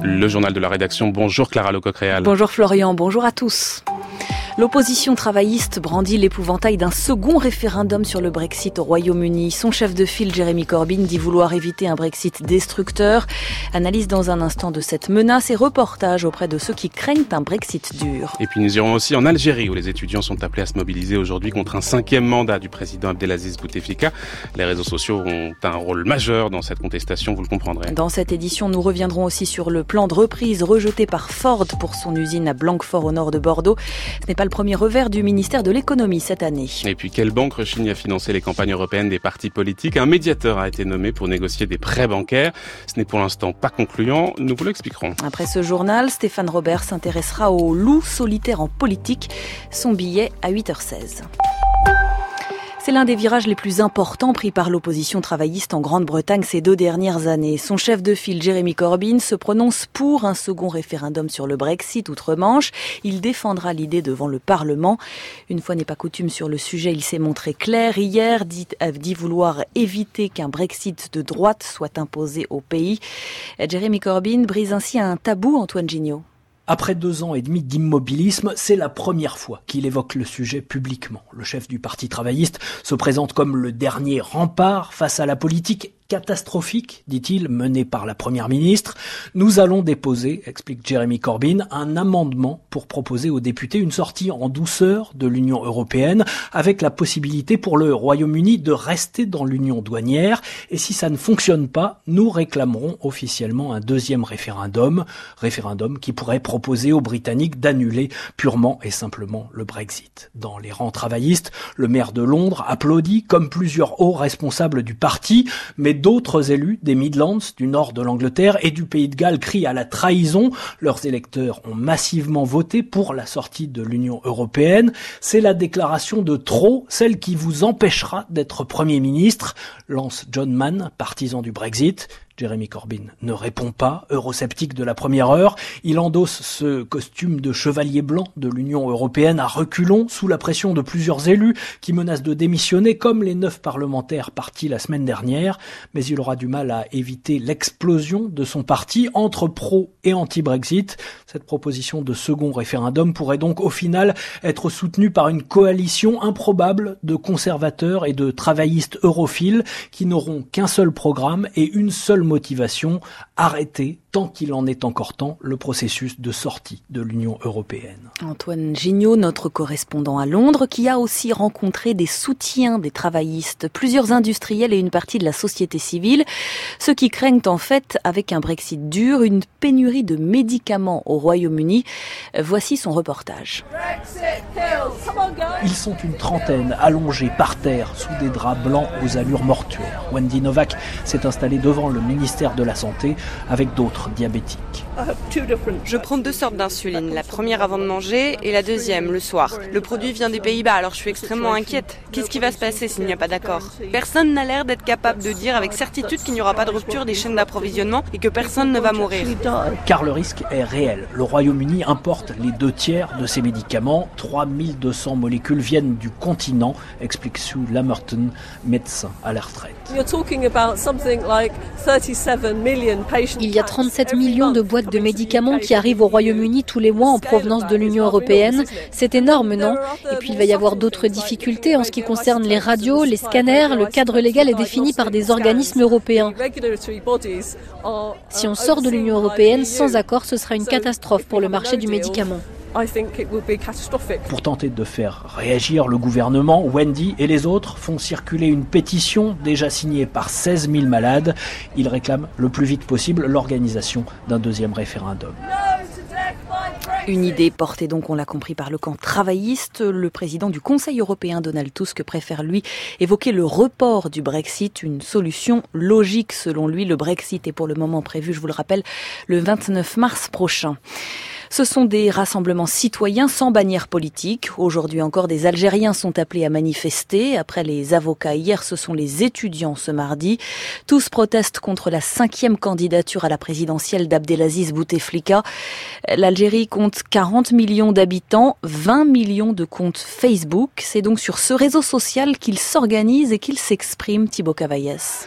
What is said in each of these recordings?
Le journal de la rédaction. Bonjour Clara Lecoq-Réal. Bonjour Florian, bonjour à tous. L'opposition travailliste brandit l'épouvantail d'un second référendum sur le Brexit au Royaume-Uni. Son chef de file, Jeremy Corbyn, dit vouloir éviter un Brexit destructeur. Analyse dans un instant de cette menace et reportage auprès de ceux qui craignent un Brexit dur. Et puis nous irons aussi en Algérie où les étudiants sont appelés à se mobiliser aujourd'hui contre un 5e mandat du président Abdelaziz Bouteflika. Les réseaux sociaux ont un rôle majeur dans cette contestation, vous le comprendrez. Dans cette édition, nous reviendrons aussi sur le plan de reprise rejeté par Ford pour son usine à Blanquefort au nord de Bordeaux. Ce n'est pas le premier revers du ministère de l'économie cette année. Et puis quelle banque rechigne à financer les campagnes européennes des partis politiques? Un médiateur a été nommé pour négocier des prêts bancaires. Ce n'est pour l'instant pas concluant, nous vous l'expliquerons. Après ce journal, Stéphane Robert s'intéressera au loup solitaire en politique. Son billet à 8h16. C'est l'un des virages les plus importants pris par l'opposition travailliste en Grande-Bretagne ces 2 dernières années. Son chef de file, Jeremy Corbyn, se prononce pour un second référendum sur le Brexit outre-Manche. Il défendra l'idée devant le Parlement. Une fois n'est pas coutume sur le sujet, il s'est montré clair. Hier, dit vouloir éviter qu'un Brexit de droite soit imposé au pays. Jeremy Corbyn brise ainsi un tabou, Antoine Gignot. Après 2 ans et demi d'immobilisme, c'est la première fois qu'il évoque le sujet publiquement. Le chef du Parti travailliste se présente comme le dernier rempart face à la politique catastrophique, dit-il, menée par la première ministre. Nous allons déposer, explique Jeremy Corbyn, un amendement pour proposer aux députés une sortie en douceur de l'Union européenne, avec la possibilité pour le Royaume-Uni de rester dans l'Union douanière. Et si ça ne fonctionne pas, nous réclamerons officiellement un 2e référendum qui pourrait proposer aux Britanniques d'annuler purement et simplement le Brexit. Dans les rangs travaillistes, le maire de Londres applaudit, comme plusieurs hauts responsables du parti, mais d'autres élus des Midlands, du nord de l'Angleterre et du Pays de Galles crient à la trahison. Leurs électeurs ont massivement voté pour la sortie de l'Union européenne. C'est la déclaration de trop, celle qui vous empêchera d'être Premier ministre, lance John Mann, partisan du Brexit. Jeremy Corbyn ne répond pas, eurosceptique de la première heure. Il endosse ce costume de chevalier blanc de l'Union européenne à reculons sous la pression de plusieurs élus qui menacent de démissionner comme les 9 parlementaires partis la semaine dernière. Mais il aura du mal à éviter l'explosion de son parti entre pro et anti-Brexit. Cette proposition de second référendum pourrait donc au final être soutenue par une coalition improbable de conservateurs et de travaillistes europhiles qui n'auront qu'un seul programme et une seule motivation, arrêter, tant qu'il en est encore temps, le processus de sortie de l'Union européenne. Antoine Gignot, notre correspondant à Londres, qui a aussi rencontré des soutiens des travaillistes, plusieurs industriels et une partie de la société civile, ceux qui craignent en fait, avec un Brexit dur, une pénurie de médicaments au Royaume-Uni. Voici son reportage. Ils sont une trentaine, allongés par terre, sous des draps blancs aux allures mortuaires. Wendy Novak s'est installée devant le ministère de la Santé avec d'autres diabétiques. Je prends 2 sortes d'insuline, la première avant de manger et la deuxième le soir. Le produit vient des Pays-Bas, alors je suis extrêmement inquiète. Qu'est-ce qui va se passer s'il n'y a pas d'accord? Personne n'a l'air d'être capable de dire avec certitude qu'il n'y aura pas de rupture des chaînes d'approvisionnement et que personne ne va mourir. Car le risque est réel. Le Royaume-Uni importe les 2/3 de ses médicaments. 3200 molécules viennent du continent, explique Sue Lamerton, médecin à la retraite. Il y a 37 millions de boîtes de médicaments qui arrivent au Royaume-Uni tous les mois en provenance de l'Union européenne. C'est énorme, non? Et puis il va y avoir d'autres difficultés en ce qui concerne les radios, les scanners. Le cadre légal est défini par des organismes européens. Si on sort de l'Union européenne sans accord, ce sera une catastrophe pour le marché du médicament. Pour tenter de faire réagir le gouvernement, Wendy et les autres font circuler une pétition déjà signée par 16 000 malades. Ils réclament le plus vite possible l'organisation d'un 2e référendum. Une idée portée donc, on l'a compris, par le camp travailliste. Le président du Conseil européen, Donald Tusk, préfère lui évoquer le report du Brexit, une solution logique selon lui. Le Brexit est pour le moment prévu, je vous le rappelle, le 29 mars prochain. Ce sont des rassemblements citoyens sans bannière politique. Aujourd'hui encore, des Algériens sont appelés à manifester. Après les avocats hier, ce sont les étudiants ce mardi. Tous protestent contre la 5e candidature à la présidentielle d'Abdelaziz Bouteflika. L'Algérie compte 40 millions d'habitants, 20 millions de comptes Facebook. C'est donc sur ce réseau social qu'ils s'organisent et qu'ils s'expriment, Thibaut Cavaillès.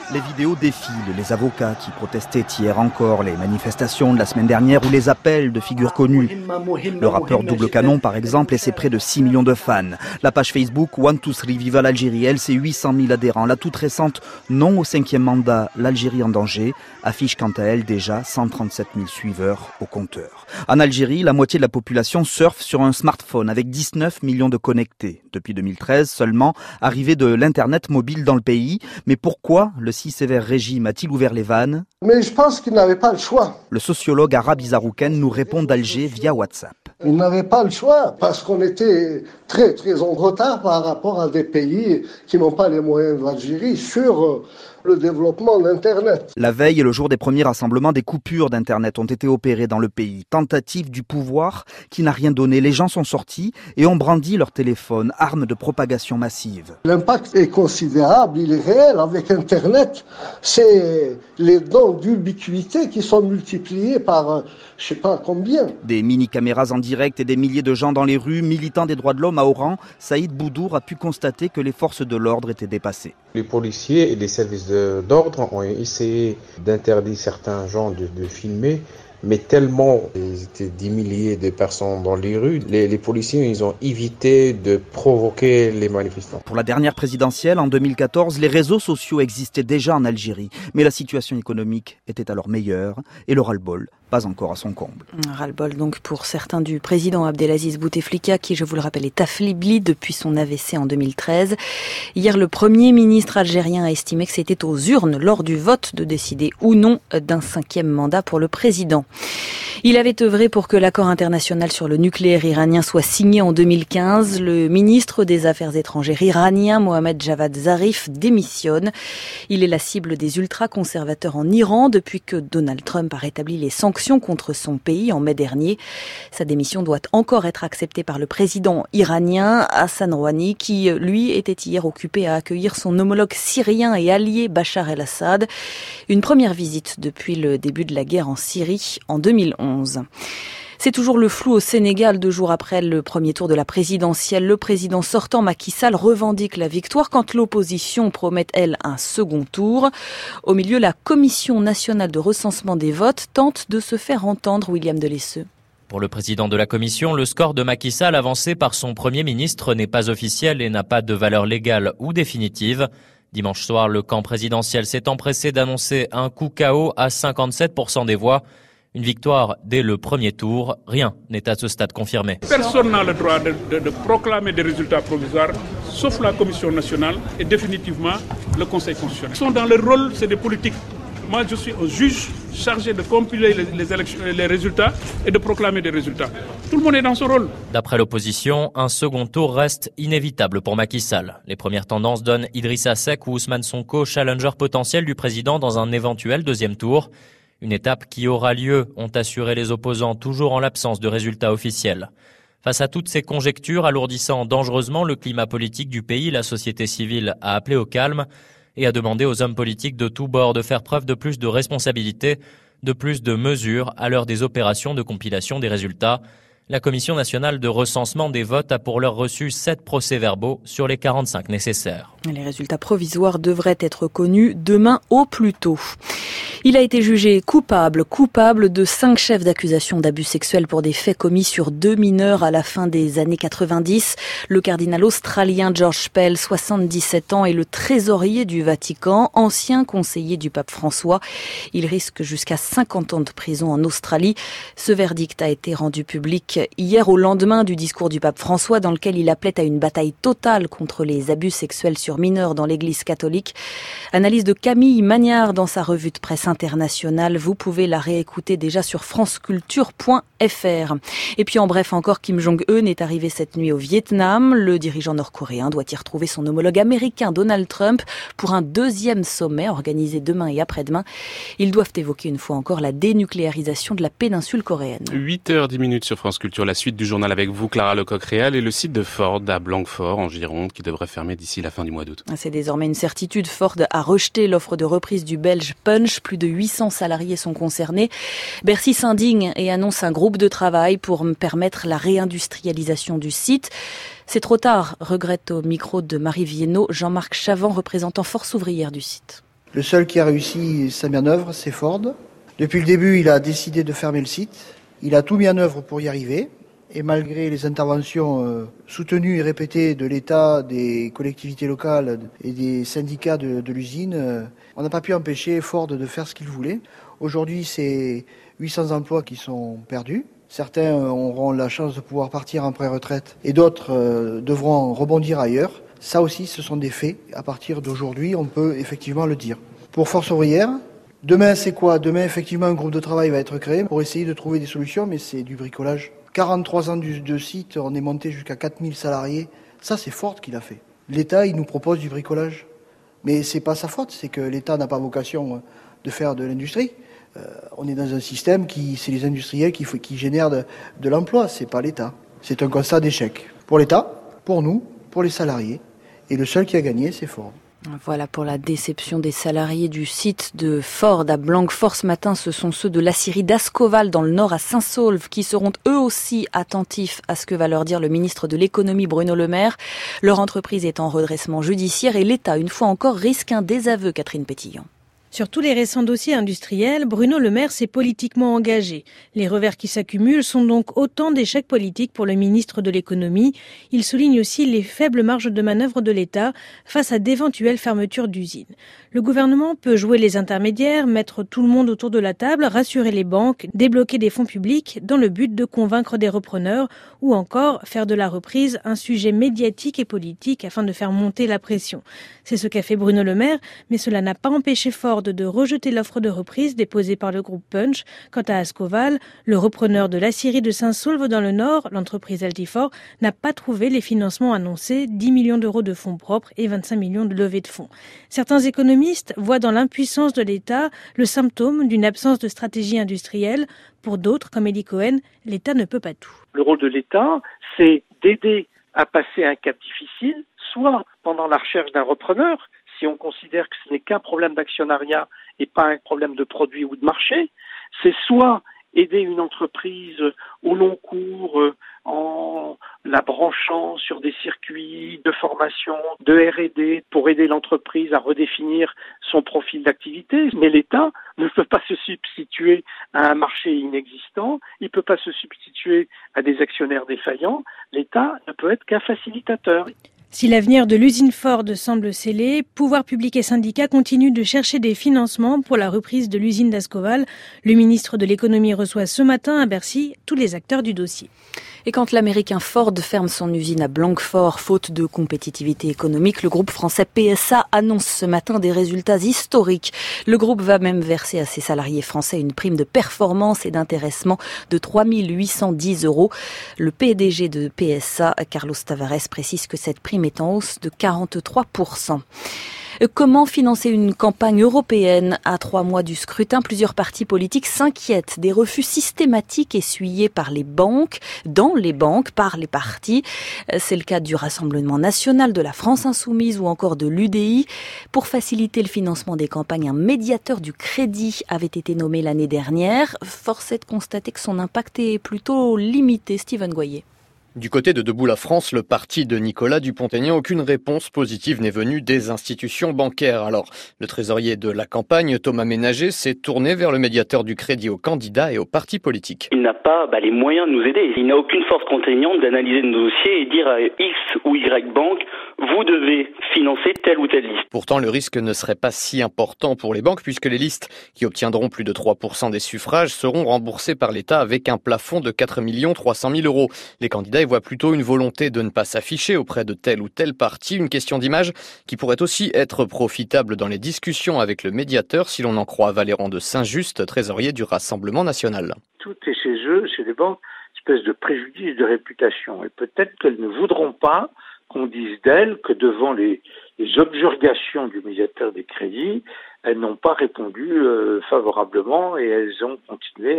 Les vidéos défilent, les avocats qui protestaient hier encore, les manifestations de la semaine dernière ou les appels de figures connues. Le rappeur Double Canon, par exemple, et ses près de 6 millions de fans. La page Facebook One Two Three Viva l'Algérie, elle, c'est 800 000 adhérents. La toute récente Non au 5e mandat, l'Algérie en danger, affiche quant à elle déjà 137 000 suiveurs au compteur. En Algérie, la moitié de la population surfe sur un smartphone avec 19 millions de connectés. Depuis 2013 seulement, arrivée de l'Internet mobile dans le pays. Mais pourquoi le si sévère régime a-t-il ouvert les vannes ? Mais je pense qu'il n'avait pas le choix. Le sociologue arabe Izarouken nous répond d'Alger via WhatsApp. Il n'avait pas le choix parce qu'on était très très en retard par rapport à des pays qui n'ont pas les moyens de l'Algérie sur le développement d'Internet. La veille et le jour des premiers rassemblements, des coupures d'Internet ont été opérées dans le pays. Tentative du pouvoir qui n'a rien donné. Les gens sont sortis et ont brandi leur téléphone, arme de propagation massive. L'impact est considérable, il est réel. Avec Internet, c'est les dons d'ubiquité qui sont multipliés par je sais pas combien. Des mini-caméras en direct et des milliers de gens dans les rues, militants des droits de l'homme à Oran, Saïd Boudour a pu constater que les forces de l'ordre étaient dépassées. Les policiers et les services d'ordre ont essayé d'interdire certains gens de filmer, mais tellement ils étaient des milliers de personnes dans les rues, les policiers ils ont évité de provoquer les manifestants. Pour la dernière présidentielle, en 2014, les réseaux sociaux existaient déjà en Algérie, mais la situation économique était alors meilleure et le ras-le-bol pas encore à son comble. Ras-le-bol donc pour certains du président Abdelaziz Bouteflika qui, je vous le rappelle, est affaibli depuis son AVC en 2013. Hier, le Premier ministre algérien a estimé que c'était aux urnes lors du vote de décider ou non d'un 5e mandat pour le président. Il avait œuvré pour que l'accord international sur le nucléaire iranien soit signé en 2015. Le ministre des Affaires étrangères iranien, Mohamed Javad Zarif, démissionne. Il est la cible des ultra-conservateurs en Iran depuis que Donald Trump a rétabli les sanctions contre son pays en mai dernier. Sa démission doit encore être acceptée par le président iranien Hassan Rouhani qui, lui, était hier occupé à accueillir son homologue syrien et allié Bachar el-Assad. Une première visite depuis le début de la guerre en Syrie en 2011. C'est toujours le flou au Sénégal 2 jours après le premier tour de la présidentielle. Le président sortant Macky Sall revendique la victoire quand l'opposition promet, elle, un second tour. Au milieu, la Commission nationale de recensement des votes tente de se faire entendre. William Delesseux. Pour le président de la commission, le score de Macky Sall avancé par son premier ministre n'est pas officiel et n'a pas de valeur légale ou définitive. Dimanche soir, le camp présidentiel s'est empressé d'annoncer un coup KO à 57% des voix. Une victoire dès le premier tour, rien n'est à ce stade confirmé. Personne n'a le droit de proclamer des résultats provisoires, sauf la Commission nationale et définitivement le Conseil constitutionnel. Ils sont dans leur rôle, c'est des politiques. Moi, je suis un juge chargé de compiler les résultats et de proclamer des résultats. Tout le monde est dans son rôle. D'après l'opposition, un second tour reste inévitable pour Macky Sall. Les premières tendances donnent Idrissa Seck ou Ousmane Sonko, challenger potentiel du président dans un éventuel deuxième tour. Une étape qui aura lieu, ont assuré les opposants, toujours en l'absence de résultats officiels. Face à toutes ces conjectures alourdissant dangereusement le climat politique du pays, la société civile a appelé au calme et a demandé aux hommes politiques de tous bords de faire preuve de plus de responsabilité, de plus de mesures à l'heure des opérations de compilation des résultats. La Commission nationale de recensement des votes a pour l'heure reçu 7 procès-verbaux sur les 45 nécessaires. Les résultats provisoires devraient être connus demain au plus tôt. Il a été jugé coupable de 5 chefs d'accusation d'abus sexuels pour des faits commis sur 2 mineurs à la fin des années 90. Le cardinal australien George Pell, 77 ans, est le trésorier du Vatican, ancien conseiller du pape François. Il risque jusqu'à 50 ans de prison en Australie. Ce verdict a été rendu public hier au lendemain du discours du pape François dans lequel il appelait à une bataille totale contre les abus sexuels sur mineurs dans l'église catholique. Analyse de Camille Magnard dans sa revue de presse internationale. Vous pouvez la réécouter déjà sur franceculture.fr. Et puis en bref encore, Kim Jong-un est arrivé cette nuit au Vietnam. Le dirigeant nord-coréen doit y retrouver son homologue américain Donald Trump pour un 2e sommet organisé demain et après-demain. Ils doivent évoquer une fois encore la dénucléarisation de la péninsule coréenne. 8h10 sur France Culture, la suite du journal avec vous, Clara Lecoq-Réal, et le site de Ford à Blanquefort, en Gironde, qui devrait fermer d'ici la fin du mois d'août. C'est désormais une certitude. Ford a rejeté l'offre de reprise du belge Punch. Plus de 800 salariés sont concernés. Bercy s'indigne et annonce un groupe de travail pour permettre la réindustrialisation du site. C'est trop tard, regrette au micro de Marie Viennot Jean-Marc Chavant, représentant Force ouvrière du site. Le seul qui a réussi sa manœuvre, c'est Ford. Depuis le début, il a décidé de fermer le site. Il a tout mis en œuvre pour y arriver. Et malgré les interventions soutenues et répétées de l'État, des collectivités locales et des syndicats de l'usine, on n'a pas pu empêcher Ford de faire ce qu'il voulait. Aujourd'hui, c'est 800 emplois qui sont perdus. Certains auront la chance de pouvoir partir en pré-retraite et d'autres devront rebondir ailleurs. Ça aussi, ce sont des faits. À partir d'aujourd'hui, on peut effectivement le dire. Pour Force ouvrière, demain, c'est quoi ? Demain, effectivement, un groupe de travail va être créé pour essayer de trouver des solutions, mais c'est du bricolage. 43 ans de site, on est monté jusqu'à 4000 salariés. Ça, c'est Ford qui l'a fait. L'État, il nous propose du bricolage. Mais c'est pas sa faute, c'est que l'État n'a pas vocation de faire de l'industrie. On est dans un système c'est les industriels qui génèrent de l'emploi, c'est pas l'État. C'est un constat d'échec. Pour l'État, pour nous, pour les salariés. Et le seul qui a gagné, c'est Ford. Voilà pour la déception des salariés du site de Ford à Blanquefort ce matin. Ce sont ceux de l'aciérie d'Ascoval dans le Nord à Saint-Saulve qui seront eux aussi attentifs à ce que va leur dire le ministre de l'économie Bruno Le Maire. Leur entreprise est en redressement judiciaire et l'État, une fois encore, risque un désaveu, Catherine Pétillon. Sur tous les récents dossiers industriels, Bruno Le Maire s'est politiquement engagé. Les revers qui s'accumulent sont donc autant d'échecs politiques pour le ministre de l'économie. Il souligne aussi les faibles marges de manœuvre de l'État face à d'éventuelles fermetures d'usines. Le gouvernement peut jouer les intermédiaires, mettre tout le monde autour de la table, rassurer les banques, débloquer des fonds publics dans le but de convaincre des repreneurs ou encore faire de la reprise un sujet médiatique et politique afin de faire monter la pression. C'est ce qu'a fait Bruno Le Maire, mais cela n'a pas empêché Ford de rejeter l'offre de reprise déposée par le groupe Punch. Quant à Ascoval, le repreneur de l'aciérie de Saint-Saulve dans le Nord, l'entreprise Altifort, n'a pas trouvé les financements annoncés, 10 millions d'euros de fonds propres et 25 millions de levée de fonds. Certains économistes voient dans l'impuissance de l'État le symptôme d'une absence de stratégie industrielle. Pour d'autres, comme Elie Cohen, l'État ne peut pas tout. Le rôle de l'État, c'est d'aider à passer un cap difficile, soit pendant la recherche d'un repreneur, si on considère que ce n'est qu'un problème d'actionnariat et pas un problème de produit ou de marché, c'est soit aider une entreprise au long cours en la branchant sur des circuits de formation, de R&D pour aider l'entreprise à redéfinir son profil d'activité. Mais l'État ne peut pas se substituer à un marché inexistant, il ne peut pas se substituer à des actionnaires défaillants. L'État ne peut être qu'un facilitateur. Si l'avenir de l'usine Ford semble scellé, pouvoirs publics et syndicats continuent de chercher des financements pour la reprise de l'usine d'Ascoval. Le ministre de l'économie reçoit ce matin à Bercy tous les acteurs du dossier. Et quand l'américain Ford ferme son usine à Blanquefort, faute de compétitivité économique, le groupe français PSA annonce ce matin des résultats historiques. Le groupe va même verser à ses salariés français une prime de performance et d'intéressement de 3 810 €. Le PDG de PSA, Carlos Tavares, précise que cette prime est en hausse de 43%. Comment financer une campagne européenne à 3 mois du scrutin ? Plusieurs partis politiques s'inquiètent des refus systématiques essuyés par les banques, dans les banques, par les partis. C'est le cas du Rassemblement national, de la France insoumise ou encore de l'UDI. Pour faciliter le financement des campagnes, un médiateur du crédit avait été nommé l'année dernière. Force est de constater que son impact est plutôt limité. Steven Goyer. Du côté de Debout la France, le parti de Nicolas Dupont-Aignan, aucune réponse positive n'est venue des institutions bancaires. Alors, le trésorier de la campagne, Thomas Ménager, s'est tourné vers le médiateur du crédit aux candidats et aux partis politiques. Il n'a pas les moyens de nous aider. Il n'a aucune force contraignante d'analyser nos dossiers et dire à X ou Y banque, vous devez financer telle ou telle liste. Pourtant, le risque ne serait pas si important pour les banques puisque les listes qui obtiendront plus de 3% des suffrages seront remboursées par l'État avec un plafond de 4 300 000 €. Les candidats voit plutôt une volonté de ne pas s'afficher auprès de tel ou tel parti, une question d'image qui pourrait aussi être profitable dans les discussions avec le médiateur si l'on en croit Valéran de Saint-Just, trésorier du Rassemblement national. Tout est chez eux, chez les banques, une espèce de préjudice de réputation. Et peut-être qu'elles ne voudront pas qu'on dise d'elles que devant les objurgations du médiateur des crédits, elles n'ont pas répondu favorablement et elles ont continué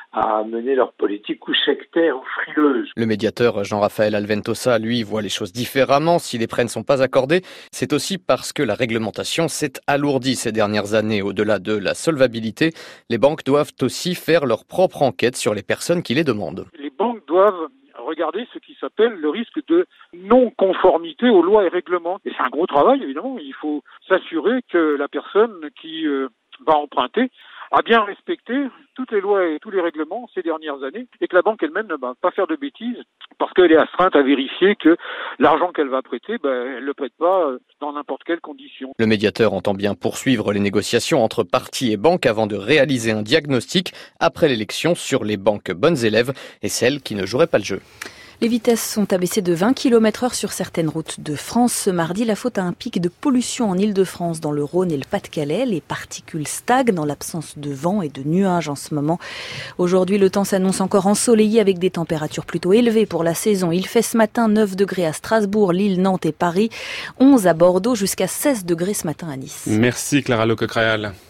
à mener leur politique ou sectaire ou frileuse. Le médiateur Jean-Raphaël Alventosa, lui, voit les choses différemment. Si les prêts ne sont pas accordés, c'est aussi parce que la réglementation s'est alourdie ces dernières années. Au-delà de la solvabilité, les banques doivent aussi faire leur propre enquête sur les personnes qui les demandent. Les banques doivent regarder ce qui s'appelle le risque de non-conformité aux lois et règlements. Et c'est un gros travail, évidemment. Il faut s'assurer que la personne qui va emprunter a bien respecté toutes les lois et tous les règlements ces dernières années et que la banque elle-même ne va pas faire de bêtises parce qu'elle est astreinte à vérifier que l'argent qu'elle va prêter, elle ne le prête pas dans n'importe quelle condition. Le médiateur entend bien poursuivre les négociations entre parties et banques avant de réaliser un diagnostic après l'élection sur les banques bonnes élèves et celles qui ne joueraient pas le jeu. Les vitesses sont abaissées de 20 km/h sur certaines routes de France ce mardi. La faute à un pic de pollution en Île-de-France, dans le Rhône et le Pas-de-Calais. Les particules stagnent dans l'absence de vent et de nuages en ce moment. Aujourd'hui, le temps s'annonce encore ensoleillé avec des températures plutôt élevées pour la saison. Il fait ce matin 9 degrés à Strasbourg, Lille, Nantes et Paris, 11 à Bordeaux, jusqu'à 16 degrés ce matin à Nice. Merci Clara Lecocréal.